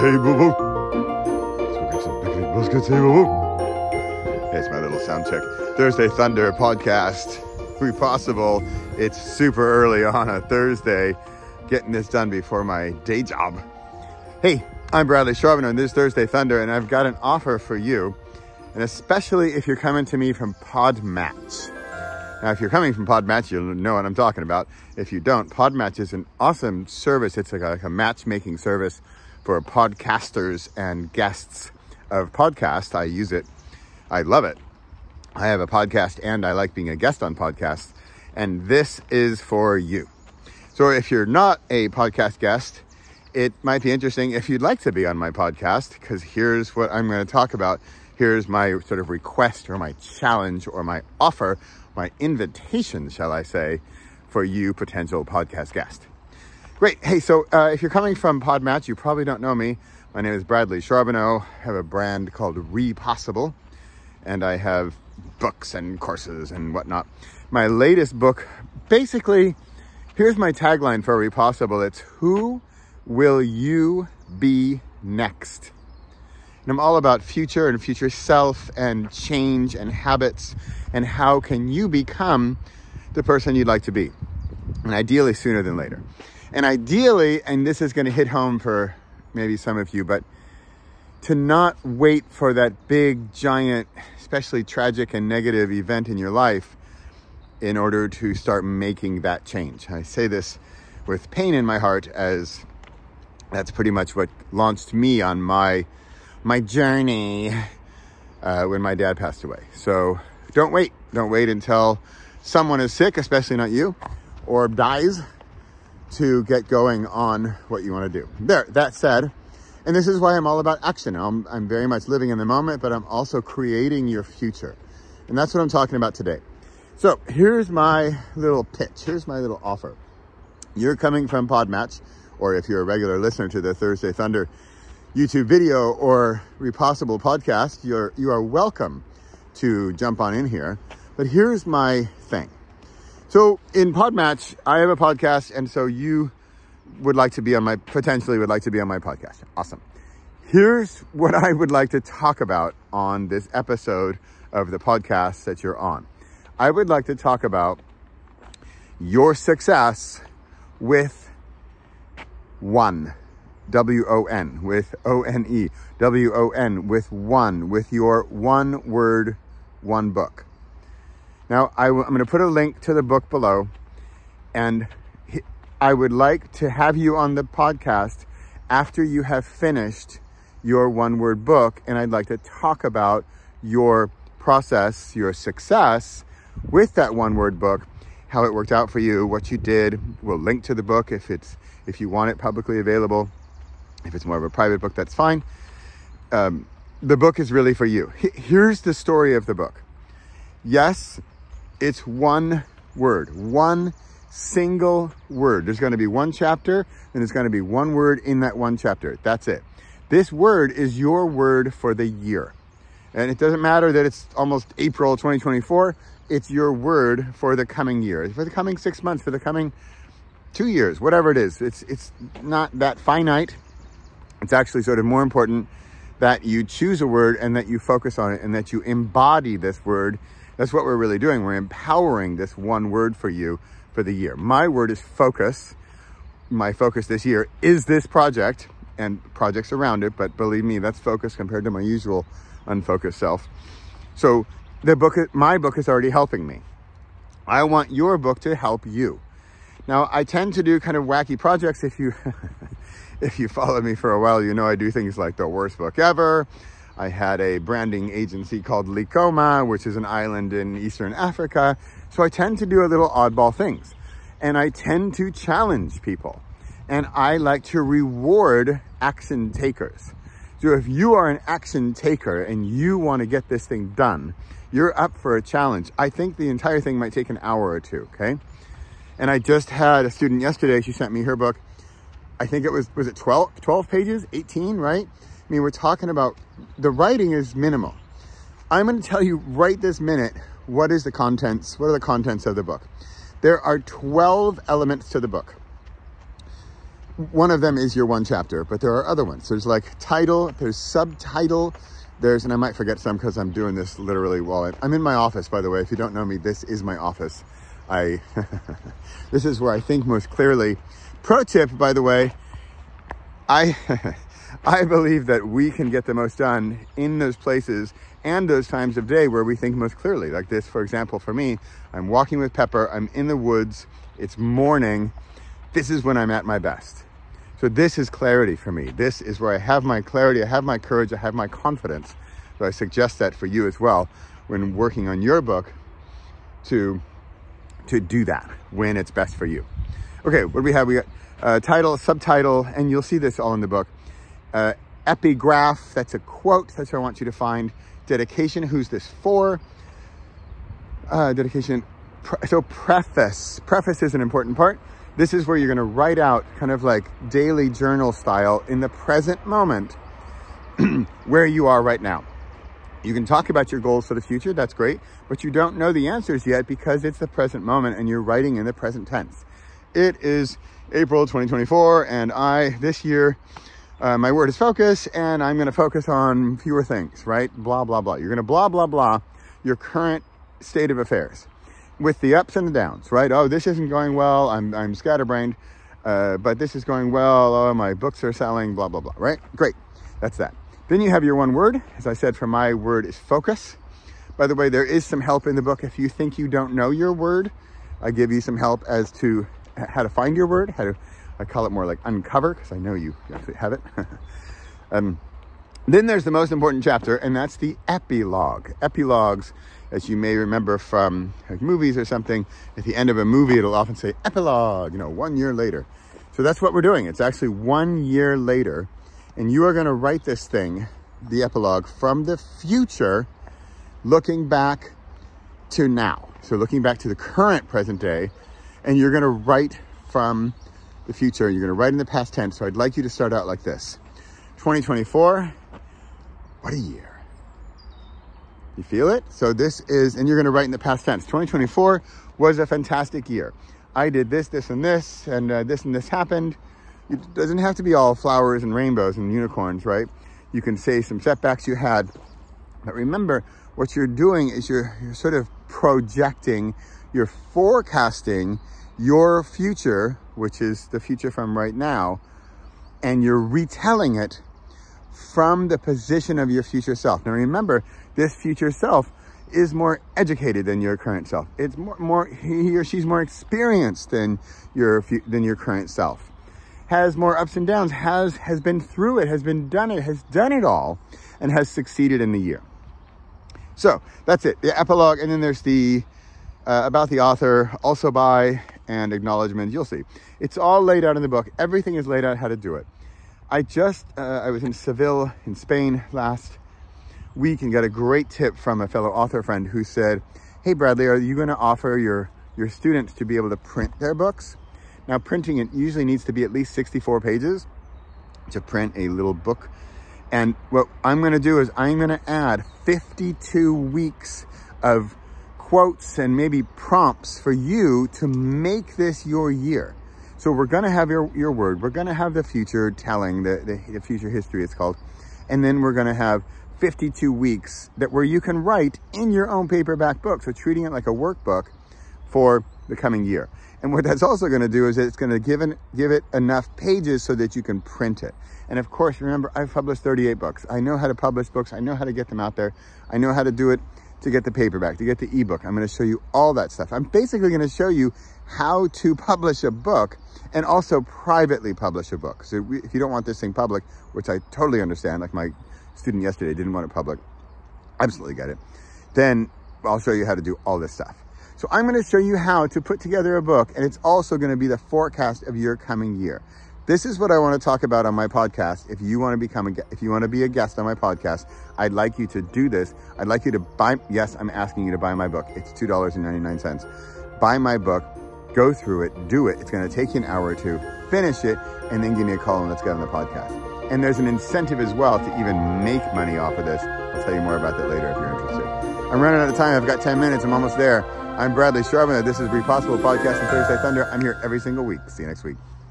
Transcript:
Hey, boo-boo. Let's go get some picnic biscuits. Hey, boo-boo. Hey, it's my little sound check. Thursday Thunder podcast. If possible, it's super early on a Thursday. Getting this done before my day job. Hey, I'm Bradley Charbonneau, and this is Thursday Thunder, and I've got an offer for you, and especially if you're coming to me from Podmatch. Now, if you're coming from Podmatch, you'll know what I'm talking about. If you don't, Podmatch is an awesome service. It's like a matchmaking service for podcasters and guests of podcasts. I use it. I love it. I have a podcast and I like being a guest on podcasts, and this is for you. So if you're not a podcast guest, it might be interesting if you'd like to be on my podcast, because here's what I'm going to talk about. Here's my sort of request or my challenge or my offer, my invitation, shall I say, for you potential podcast guest. Great. Hey, so if you're coming from Podmatch, you probably don't know me. My name is Bradley Charbonneau. I have a brand called Repossible, and I have books and courses and whatnot. My latest book, basically, here's my tagline for Repossible. It's who will you be next? And I'm all about future and future self and change and habits and how can you become the person you'd like to be. And ideally sooner than later. And ideally, and this is going to hit home for maybe some of you, but to not wait for that big, giant, especially tragic and negative event in your life in order to start making that change. I say this with pain in my heart, as that's pretty much what launched me on my journey when my dad passed away. So don't wait until someone is sick, especially not you, or dies, to get going on what you want to do. That said, and this is why I'm all about action. I'm very much living in the moment, but I'm also creating your future. And that's what I'm talking about today. So here's my little pitch. Here's my little offer. You're coming from Podmatch, or if you're a regular listener to the Thursday Thunder YouTube video or Repossible podcast, you are welcome to jump on in here. But here's my thing. So in Podmatch, I have a podcast, and so you potentially would like to be on my podcast. Awesome. Here's what I would like to talk about on this episode of the podcast that you're on. I would like to talk about your success with one. W-O-N, with O-N-E, W-O-N, with your one word, one book. Now, I'm going to put a link to the book below, and I would like to have you on the podcast after you have finished your one word book, and I'd like to talk about your process, your success with that one word book, how it worked out for you, what you did. We'll link to the book if you want it publicly available. If it's more of a private book, that's fine. The book is really for you. Here's the story of the book. Yes, it's one word, one single word. There's going to be one chapter, and there's going to be one word in that one chapter. That's it. This word is your word for the year. And it doesn't matter that it's almost April 2024. It's your word for the coming year, for the coming 6 months, for the coming 2 years, whatever it is. It's not that finite. It's actually sort of more important that you choose a word and that you focus on it and that you embody this word. That's what we're really doing. We're empowering this one word for you for the year. My word is focus. My focus this year is this project and projects around it, but believe me, that's focus compared to my usual unfocused self. So my book is already helping me. I want your book to help you. Now, I tend to do kind of wacky projects. If you follow me for a while, you know I do things like the worst book ever. I had a branding agency called Likoma, which is an island in Eastern Africa. So I tend to do a little oddball things. And I tend to challenge people. And I like to reward action takers. So if you are an action taker and you want to get this thing done, you're up for a challenge. I think the entire thing might take an hour or two, okay? And I just had a student yesterday, she sent me her book. I think it was it 12 pages, 18, right? I mean, we're talking about, the writing is minimal. I'm going to tell you right this minute, what are the contents of the book? There are 12 elements to the book. one of them is your one chapter, but there are other ones. There's like title, there's subtitle, and I might forget some because I'm doing this literally while I'm in my office, by the way. If you don't know me, this is my office. This is where I think most clearly. Pro tip, by the way, I believe that we can get the most done in those places and those times of day where we think most clearly. Like this, for example, for me, I'm walking with Pepper, I'm in the woods, it's morning. This is when I'm at my best. So this is clarity for me. This is where I have my clarity, I have my courage, I have my confidence. So I suggest that for you as well when working on your book to do that when it's best for you. Okay, what do we have? We got title, subtitle, and you'll see this all in the book. Epigraph, that's a quote. That's what I want you to find. Dedication, who's this for? Dedication. So preface. Preface is an important part. This is where you're going to write out kind of like daily journal style in the present moment where you are right now. You can talk about your goals for the future. That's great. But you don't know the answers yet because it's the present moment and you're writing in the present tense. It is April 2024 and this year, my word is focus, and I'm going to focus on fewer things, right? Blah, blah, blah. You're going to blah, blah, blah your current state of affairs with the ups and the downs, right? Oh, this isn't going well. I'm scatterbrained, but this is going well. Oh, my books are selling, blah, blah, blah, right? Great. That's that. Then you have your one word. As I said, for my word is focus. By the way, there is some help in the book. If you think you don't know your word, I give you some help as to how to find your word, I call it more like uncover, because I know you actually have it. Then there's the most important chapter, and that's the epilogue. Epilogues, as you may remember from like movies or something, at the end of a movie, it'll often say epilogue, 1 year later. So that's what we're doing. It's actually 1 year later, and you are going to write this thing, the epilogue, from the future, looking back to now. So looking back to the current present day, and you're going to write from the future. You're going to write in the past tense. So I'd like you to start out like this. 2024, what a year. You feel it? So this is, and you're going to write in the past tense. 2024 was a fantastic year. I did this, and this happened. It doesn't have to be all flowers and rainbows and unicorns, right? You can say some setbacks you had. But remember, what you're doing is you're sort of projecting, you're forecasting your future, which is the future from right now, and you're retelling it from the position of your future self. Now remember, this future self is more educated than your current self. It's more he or she's more experienced than your current self. Has more ups and downs, has been through it, has done it all, and has succeeded in the year. So that's it, the epilogue, and then there's the about the author, also by, and acknowledgement. You'll see. It's all laid out in the book. Everything is laid out how to do it. I was in Seville in Spain last week and got a great tip from a fellow author friend who said, hey Bradley, are you going to offer your students to be able to print their books? Now printing, it usually needs to be at least 64 pages to print a little book. And what I'm going to do is I'm going to add 52 weeks of quotes and maybe prompts for you to make this your year. So we're going to have your word. We're going to have the future telling, the future history it's called. And then we're going to have 52 weeks where you can write in your own paperback book. So treating it like a workbook for the coming year. And what that's also going to do is it's going to give it enough pages so that you can print it. And of course, remember, I've published 38 books. I know how to publish books. I know how to get them out there. I know how to do it to get the paperback, to get the ebook. I'm going to show you all that stuff. I'm basically going to show you how to publish a book and also privately publish a book. So if you don't want this thing public, which I totally understand, like my student yesterday didn't want it public, absolutely get it, then I'll show you how to do all this stuff. So I'm going to show you how to put together a book, and it's also going to be the forecast of your coming year. This is what I want to talk about on my podcast. If you want to be a guest on my podcast, I'd like you to do this. I'd like you to buy, yes, I'm asking you to buy my book. It's $2.99. Buy my book, go through it, do it. It's going to take you an hour or two, finish it, and then give me a call and let's get on the podcast. And there's an incentive as well to even make money off of this. I'll tell you more about that later if you're interested. I'm running out of time. I've got 10 minutes. I'm almost there. I'm Bradley Charbonneau. This is Repossible Podcast and Thursday Thunder. I'm here every single week. See you next week.